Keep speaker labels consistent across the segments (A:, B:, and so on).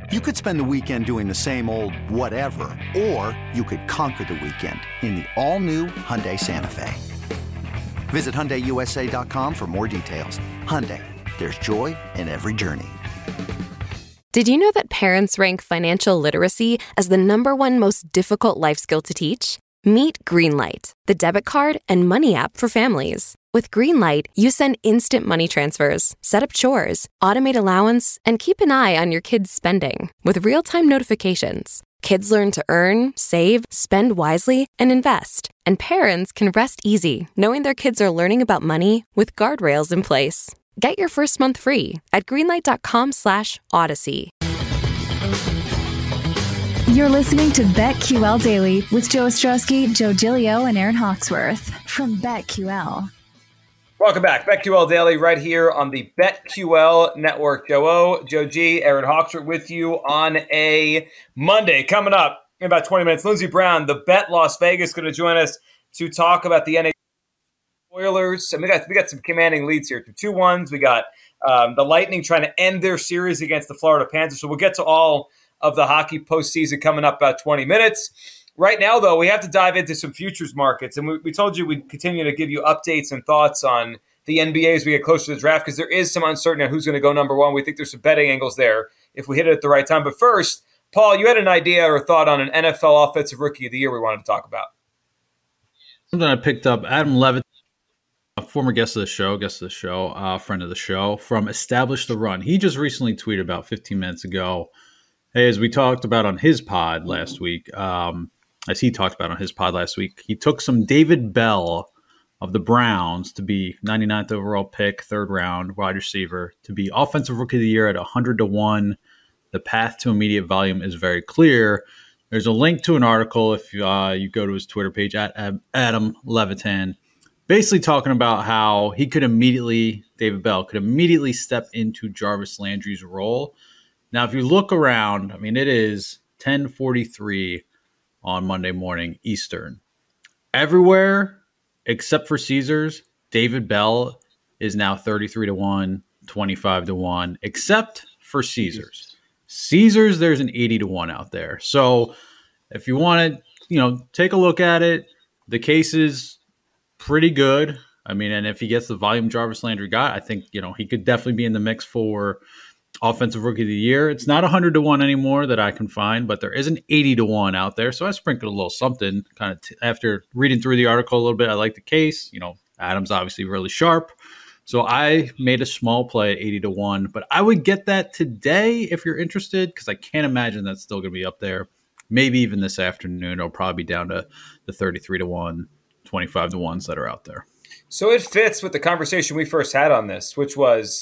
A: You could spend the weekend doing the same old whatever, or you could conquer the weekend in the all-new Hyundai Santa Fe. Visit HyundaiUSA.com for more details. Hyundai, there's joy in every journey.
B: Did you know that parents rank financial literacy as the #1 most difficult life skill to teach? Meet Greenlight, the debit card and money app for families. With Greenlight, you send instant money transfers, set up chores, automate allowance, and keep an eye on your kids' spending with real-time notifications. Kids learn to earn, save, spend wisely, and invest. And parents can rest easy knowing their kids are learning about money with guardrails in place. Get your first month free at greenlight.com/Odyssey.
C: You're listening to BetQL Daily with Joe Ostrowski, Joe Giglio, and Aaron Hawksworth from BetQL.
D: Welcome back. BetQL Daily right here on the BetQL Network. Joe O, Joe G, Aaron Hawksworth with you on a Monday. Coming up in about 20 minutes, Lindsey Brown, the Bet Las Vegas, going to join us to talk about the NHL Oilers. And we got some commanding leads here. 2-1s. We got the Lightning trying to end their series against the Florida Panthers. So we'll get to all of the hockey postseason coming up about 20 minutes. Right now, though, we have to dive into some futures markets. And we told you we'd continue to give you updates and thoughts on the NBA as we get closer to the draft because there is some uncertainty on who's going to go number one. We think there's some betting angles there if we hit it at the right time. But first, Paul, you had an idea or thought on an NFL Offensive Rookie of the Year we wanted to talk about.
E: Something I picked up, Adam Levitt, a former guest of the show, friend of the show, from Establish the Run. He just recently tweeted about 15 minutes ago, hey, as we talked about on his pod last week, he took some David Bell of the Browns to be 99th overall pick, third round wide receiver, to be Offensive Rookie of the Year at 100-1. The path to immediate volume is very clear. There's a link to an article if you go to his Twitter page at Adam Levitan, basically talking about how David Bell could immediately step into Jarvis Landry's role. Now, if you look around, I mean, it is 10:43 on Monday morning Eastern. Everywhere except for Caesars, David Bell is now 33-1, 25-1, except for Caesars. Caesars, there's an 80-1 out there. So if you want to, take a look at it, the case is pretty good. I mean, and if he gets the volume Jarvis Landry got, I think, he could definitely be in the mix for Offensive Rookie of the Year. It's not 100-1 anymore that I can find, but there is an 80-1 out there. So I sprinkled a little something kind of after reading through the article a little bit. I like the case. Adam's obviously really sharp. So I made a small play at 80-1, but I would get that today if you're interested, because I can't imagine that's still going to be up there. Maybe even this afternoon, it'll probably be down to the 33-1, 25-1s that are out there.
D: So it fits with the conversation we first had on this, which was,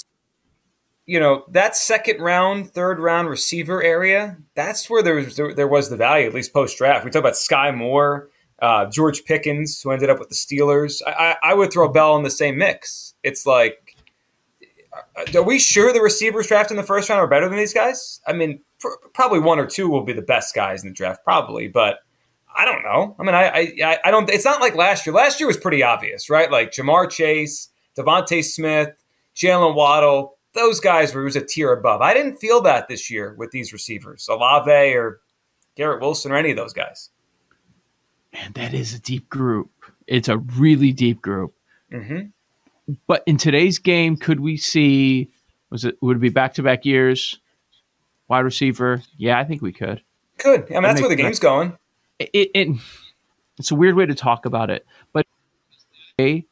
D: that second round, third round receiver area, that's where there was the value, at least post-draft. We talk about Sky Moore, George Pickens, who ended up with the Steelers. I would throw Bell in the same mix. It's like, are we sure the receivers drafted in the first round are better than these guys? I mean, probably one or two will be the best guys in the draft, probably, but I don't know. I mean, I don't. It's not like last year. Last year was pretty obvious, right? Like Jamar Chase, Devontae Smith, Jalen Waddle. Those guys were a tier above. I didn't feel that this year with these receivers, Olave or Garrett Wilson or any of those guys.
F: Man, that is a deep group. It's a really deep group. Mm-hmm. But in today's game, could we see? Would it be back-to-back years? Wide receiver? Yeah, I think we could.
D: Could. I mean, that's where the game's going.
F: It's a weird way to talk about it, but I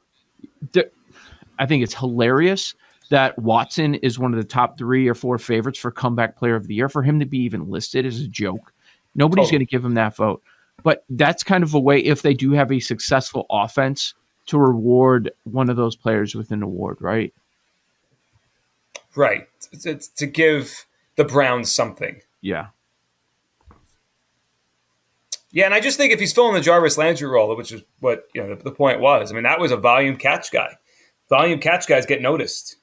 F: think it's hilarious that Watson is one of the top 3 or 4 favorites for comeback player of the year. For him to be even listed is a joke. Nobody's going to give him that vote. But that's kind of a way, if they do have a successful offense, to reward one of those players with an award, right?
D: Right. It's to give the Browns something.
F: Yeah.
D: Yeah, and I just think if he's filling the Jarvis Landry role, which is what the point was, I mean, that was a volume catch guy. Volume catch guys get noticed.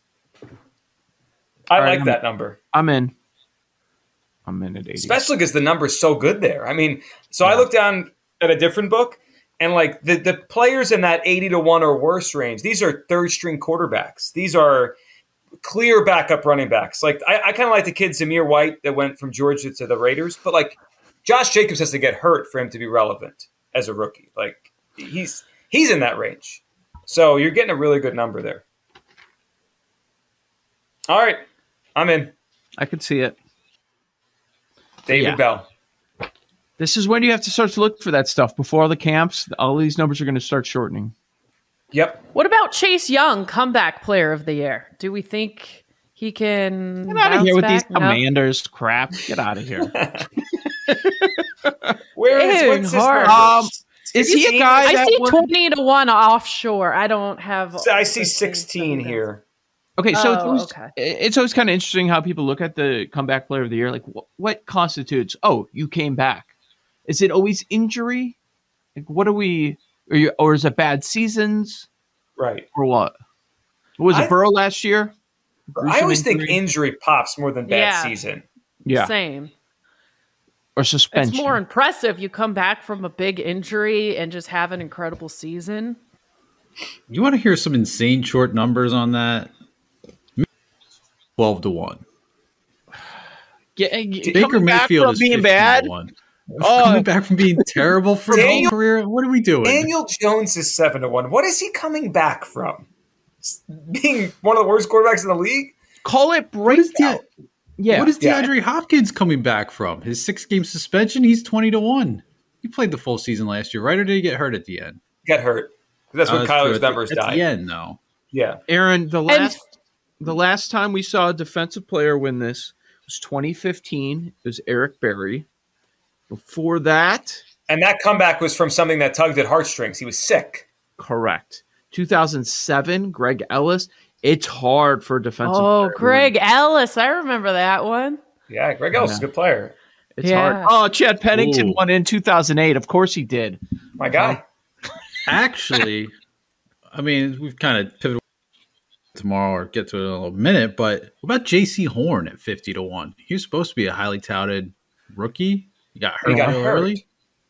D: I like that number.
F: I'm in at 80.
D: Especially because the number's so good there. I mean, I looked down at a different book, and like the players in that 80-1 or worse range, these are third-string quarterbacks. These are clear backup running backs. Like I kind of like the kid Zamir White that went from Georgia to the Raiders, but like Josh Jacobs has to get hurt for him to be relevant as a rookie. Like he's in that range. So you're getting a really good number there. All right. I'm in.
F: I could see it.
D: David Bell.
F: This is when you have to start to look for that stuff. Before all the camps, all these numbers are going to start shortening.
D: Yep.
G: What about Chase Young, comeback player of the year? Do we think he can
F: Get out of here with these
G: No?
F: Commanders crap. Get out of here.
D: What's his
G: hard.
F: Is he a guy
G: I
F: that
G: see
F: would-
G: 20-1 offshore. I don't have.
D: I see 16 here.
F: Okay, so
G: okay.
F: it's always kind of interesting how people look at the comeback player of the year. Like, what constitutes? Oh, you came back. Is it always injury? Like, what are we? Or is it bad seasons?
D: Right.
F: Or what? Was it Burrow last year?
D: I always think injury pops more than bad
G: Yeah.
D: season.
F: Yeah.
G: Same.
F: Or suspension.
G: It's more impressive. You come back from a big injury and just have an incredible season.
E: You want to hear some insane short numbers on that? 12-1. Baker Mayfield is
F: being bad.
E: 15-1. Coming back from being terrible for his whole career. What are we doing?
D: Daniel Jones is 7-1. What is he coming back from? Being one of the worst quarterbacks in the league?
F: Call it
E: What is
F: breakout. Yeah.
E: What is DeAndre Hopkins coming back from? His 6-game suspension? He's 20-1. He played the full season last year, right? Or did he get hurt at the end?
D: Get hurt. That's when Kyler's numbers
E: at
D: died.
E: the end, though.
D: Yeah.
F: Aaron, the last time we saw a defensive player win this was 2015. It was Eric Berry. Before that,
D: And that comeback was from something that tugged at heartstrings. He was sick.
F: correct. 2007, Greg Ellis. It's hard for a defensive player.
G: Greg Ellis. I remember that one.
D: Yeah, Greg Ellis is a good player.
F: It's
G: Yeah.
F: hard. Oh, Chad Pennington
E: Ooh.
F: won in 2008. Of course he did.
D: My guy.
E: Actually, I mean, we've kind of pivoted tomorrow or get to it in a little minute, but what about J.C. Horn at 50-1? He was supposed to be a highly touted rookie. He got hurt real early.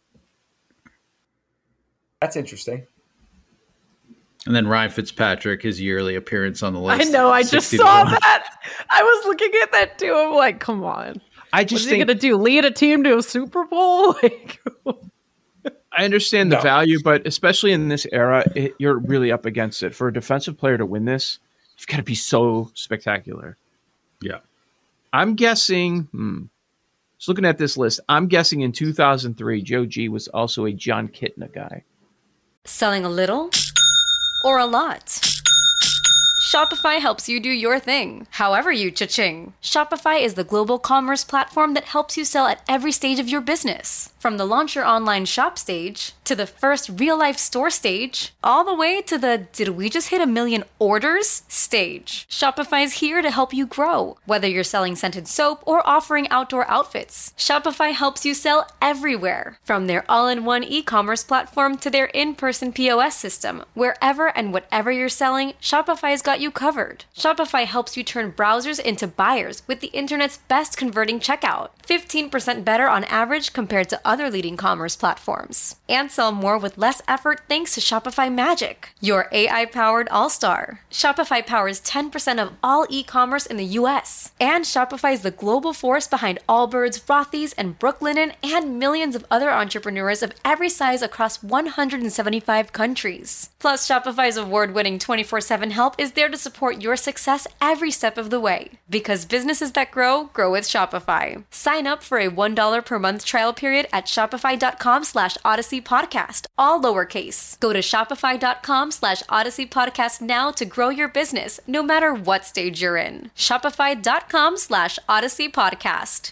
D: That's interesting.
E: And then Ryan Fitzpatrick, his yearly appearance on the list.
G: I know. I just
E: 60-1.
G: saw that. I was looking at that too. I'm like, come on.
F: I
G: What's
F: just
G: he
F: think
G: going to do? Lead a team to a Super Bowl? Like,
F: I understand the
D: No.
F: value, but especially in this era, you're really up against it. For a defensive player to win this, you've got to be so spectacular.
E: Yeah.
F: I'm guessing, just looking at this list, I'm guessing in 2003, Joe G was also a John Kitna guy.
H: Selling a little or a lot? Shopify helps you do your thing, however you cha-ching. Shopify is the global commerce platform that helps you sell at every stage of your business. From the launch your online shop stage, to the first real-life store stage, all the way to the did we just hit 1 million orders stage. Shopify's here to help you grow. Whether you're selling scented soap or offering outdoor outfits, Shopify helps you sell everywhere. From their all-in-one e-commerce platform to their in-person POS system, wherever and whatever you're selling, Shopify's got you covered. Shopify helps you turn browsers into buyers with the internet's best converting checkout. 15% better on average compared to other leading commerce platforms. And sell more with less effort thanks to Shopify Magic, your AI-powered all-star. Shopify powers 10% of all e-commerce in the US. And Shopify is the global force behind Allbirds, Rothy's, and Brooklinen, and millions of other entrepreneurs of every size across 175 countries. Plus, Shopify's award-winning 24/7 help is there to support your success every step of the way. Because businesses that grow, grow with Shopify. Sign up for a $1 per month trial period at shopify.com/Odyssey Podcast, all lowercase. Go to shopify.com/Odyssey Podcast now to grow your business, no matter what stage you're in. Shopify.com/Odyssey Podcast.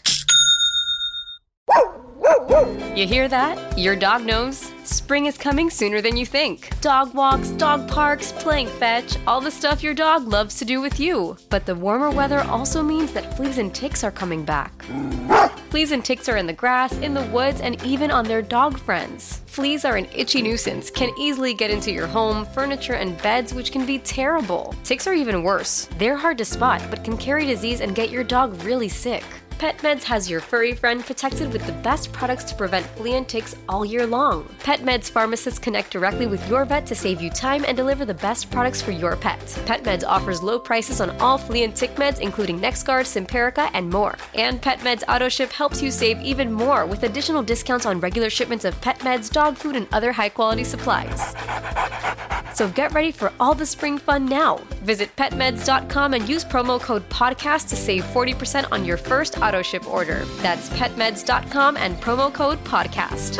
H: You hear that? Your dog knows. Spring is coming sooner than you think. Dog walks, dog parks, playing fetch, all the stuff your dog loves to do with you. But the warmer weather also means that fleas and ticks are coming back. Fleas and ticks are in the grass, in the woods, and even on their dog friends. Fleas are an itchy nuisance, can easily get into your home, furniture, and beds, which can be terrible. Ticks are even worse. They're hard to spot, but can carry disease and get your dog really sick. PetMeds has your furry friend protected with the best products to prevent flea and ticks all year long. PetMeds pharmacists connect directly with your vet to save you time and deliver the best products for your pet. PetMeds offers low prices on all flea and tick meds, including NexGard, Simparica, and more. And PetMeds AutoShip helps you save even more with additional discounts on regular shipments of pet meds, dog food, and other high-quality supplies. So get ready for all the spring fun now. Visit petmeds.com and use promo code PODCAST to save 40% on your first AutoShip order. That's petmeds.com and promo code PODCAST.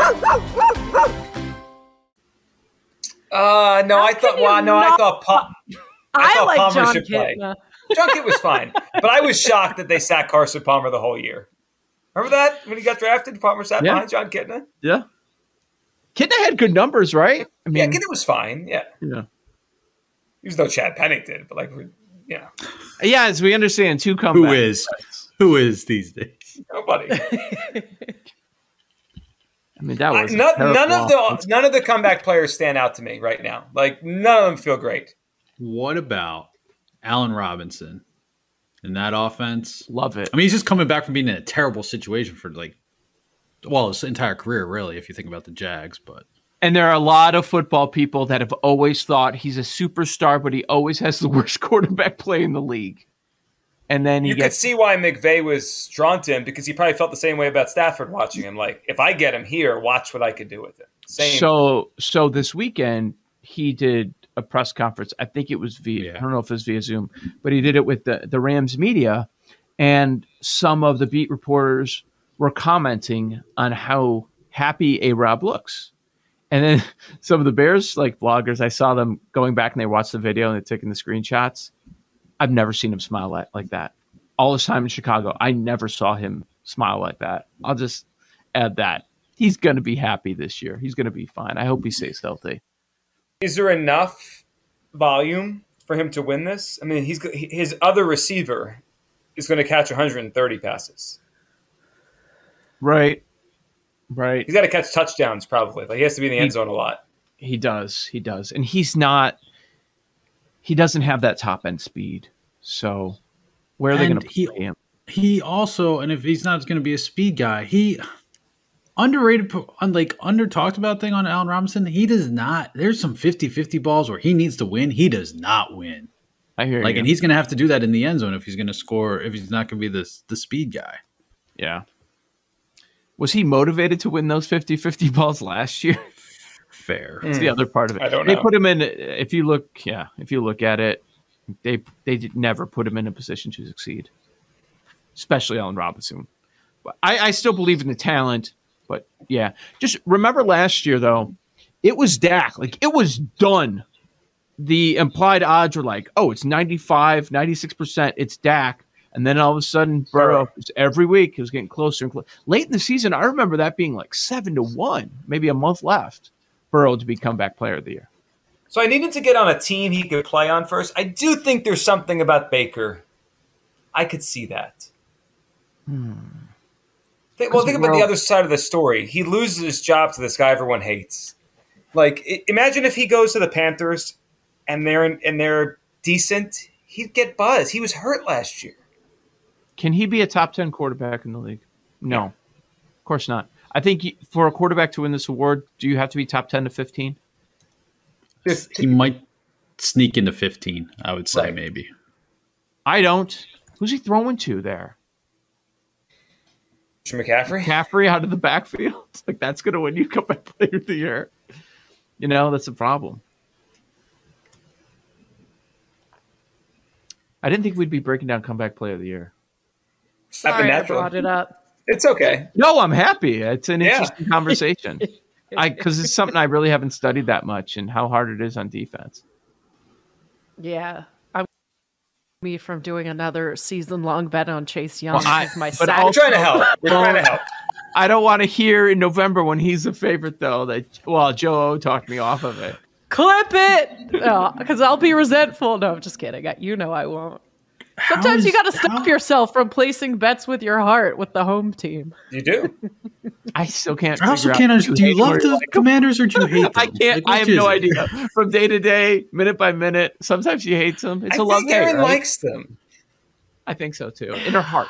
D: I thought
G: like
D: Palmer
G: John
D: should play.
G: Kitna.
D: John Kitna was fine, but I was shocked that they sat Carson Palmer the whole year. Remember that when he got drafted, Palmer sat behind John Kitna?
F: Yeah. Kitna had good numbers, right? I mean,
D: Kitna was fine. Yeah. Even though Chad Pennington, but
F: Yeah, as we understand, two comebacks.
E: Who is these days?
D: Nobody.
F: I mean, that was
D: none of the comeback players stand out to me right now. Like, none of them feel great.
E: What about Allen Robinson in that offense?
F: Love it.
E: I mean, he's just coming back from being in a terrible situation for his entire career, really, if you think about the Jags.
F: And there are a lot of football people that have always thought he's a superstar, but he always has the worst quarterback play in the league. And then
D: you could see why McVay was drawn to him, because he probably felt the same way about Stafford watching him. Like, if I get him here, watch what I could do with him. Same.
F: So this weekend he did a press conference. I think it was I don't know if it was via Zoom, but he did it with the Rams media, and some of the beat reporters were commenting on how happy A-Rob looks. And then some of the Bears bloggers, I saw them going back and they watched the video and they're taking the screenshots. I've never seen him smile like that. All his time in Chicago, I never saw him smile like that. I'll just add that. He's going to be happy this year. He's going to be fine. I hope he stays healthy.
D: Is there enough volume for him to win this? I mean, his other receiver is going to catch 130 passes.
F: Right.
D: He's got to catch touchdowns probably. He has to be in the end zone a lot.
F: He does. And he doesn't have that top end speed. So where are they going to play him?
E: He also, and if he's not going to be a speed guy, he underrated, under talked about thing on Allen Robinson. He does not. There's some 50-50 balls where he needs to win. He does not win.
F: I hear you.
E: And he's going to have to do that in the end zone if he's going to score. If he's not going to be the speed guy.
F: Yeah. Was he motivated to win those 50-50 balls last year?
E: Fair.
F: It's the other part of it.
D: I don't know.
F: They put him in. If you look at it, they did never put him in a position to succeed, especially Allen Robinson. I still believe in the talent, but yeah. Just remember last year though, it was Dak. It was done. The implied odds were it's 95, 96%. It's Dak. And then all of a sudden, Burrow, every week, he was getting closer and closer. Late in the season, I remember that being 7-1, maybe a month left, Burrow to be comeback player of the year.
D: So I needed to get on a team he could play on first. I do think there's something about Baker. I could see that. Think about the other side of the story. He loses his job to this guy everyone hates. Imagine if he goes to the Panthers and they're decent. He'd get buzz. He was hurt last year.
F: Can he be a top 10 quarterback in the league? No, of course not. I think for a quarterback to win this award, do you have to be top 10 to 15?
E: He might sneak into 15, I would say, maybe.
F: I don't. Who's he throwing to there?
D: McCaffrey?
F: McCaffrey out of the backfield? That's going to win you comeback player of the year. That's a problem. I didn't think we'd be breaking down comeback player of the year.
G: Sorry, I brought it up.
D: It's okay.
F: No, I'm happy. It's an interesting conversation. Because it's something I really haven't studied that much, and how hard it is on defense.
G: Yeah. Me from doing another season-long bet on Chase Young.
D: We're trying to help.
F: I don't want to hear in November when he's a favorite, though, Joe O talked me off of it.
G: Clip it! Because I'll be resentful. No, I'm just kidding. I won't. Sometimes you got to stop yourself from placing bets with your heart with the home team.
D: You do.
F: I still can't.
E: I also can't understand. Do you love the Commanders or do you hate them?
F: I can't. I have no idea. From day to day, minute by minute. Sometimes she hates them. It's a love hate.
D: Erin likes them.
F: I think so too. In her heart.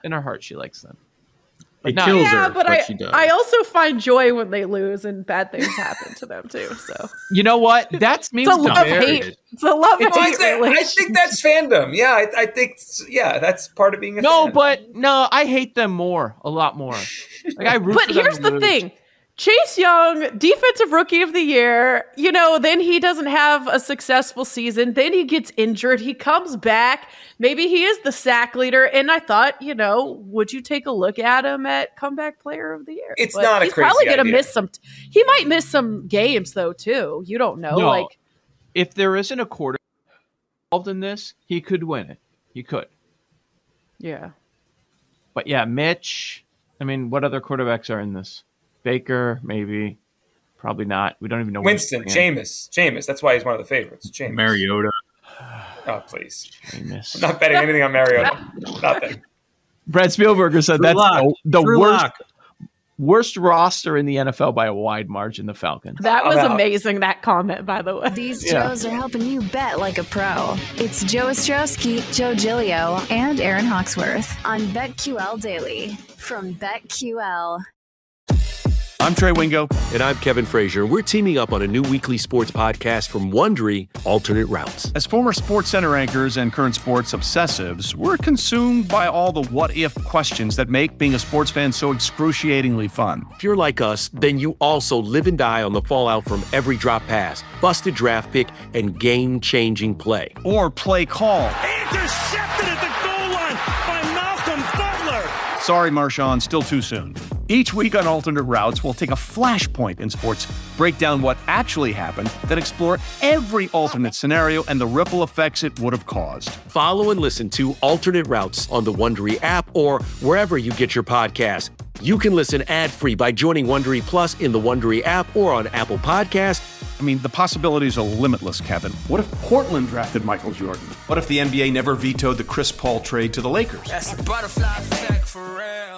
F: in her heart, she likes them.
E: It kills her,
G: but
E: she does.
G: I also find joy when they lose and bad things happen to them too. So
F: you know what? That's me.
G: It's a love-hate. It's a love-hate relationship.
D: I think that's fandom. Yeah, I think that's part of being a fan.
F: But I hate them a lot more. Like, I root
G: but
F: for them
G: here's
F: to
G: the
F: lose.
G: thing. Chase Young, defensive rookie of the year, then he doesn't have a successful season. Then he gets injured. He comes back. Maybe he is the sack leader. And I thought, would you take a look at him at comeback player of the year?
D: It's not a crazy
G: He's probably going to
D: idea.
G: miss some. He might miss some games, though, too. You don't know.
F: No, if there isn't a quarterback involved in this, he could win it. He could.
G: Yeah.
F: But yeah, Mitch. I mean, what other quarterbacks are in this? Baker, maybe. Probably not. We don't even know.
D: Winston, Jameis. That's why he's one of the favorites. Jameis.
E: Mariota.
D: Oh, please.
F: Jameis.
D: I'm not betting anything on Mariota. Nothing.
F: Brad Spielberger said
E: True
F: that's
E: luck.
F: the
E: True luck.
F: worst roster in the NFL by a wide margin, the Falcons.
G: That was
D: I'm out.
G: amazing, that comment, by the way.
C: These Joes are helping you bet like a pro. It's Joe Ostrowski, Joe Giglio, and Aaron Hawksworth on BetQL Daily from BetQL.
I: I'm Trey Wingo.
J: And I'm Kevin Frazier. We're teaming up on a new weekly sports podcast from Wondery, Alternate Routes.
I: As former SportsCenter anchors and current sports obsessives, we're consumed by all the what-if questions that make being a sports fan so excruciatingly fun.
J: If you're like us, then you also live and die on the fallout from every drop pass, busted draft pick, and game-changing play.
I: Or play call.
K: Intercepted at the goal line by Malcolm Butler.
I: Sorry, Marshawn, still too soon. Each week on Alternate Routes, we'll take a flashpoint in sports, break down what actually happened, then explore every alternate scenario and the ripple effects it would have caused.
J: Follow and listen to Alternate Routes on the Wondery app or wherever you get your podcasts. You can listen ad-free by joining Wondery Plus in the Wondery app or on Apple Podcasts.
I: I mean, the possibilities are limitless, Kevin.
L: What if Portland drafted Michael Jordan? What if the NBA never vetoed the Chris Paul trade to the Lakers?
K: That's a butterfly effect for real.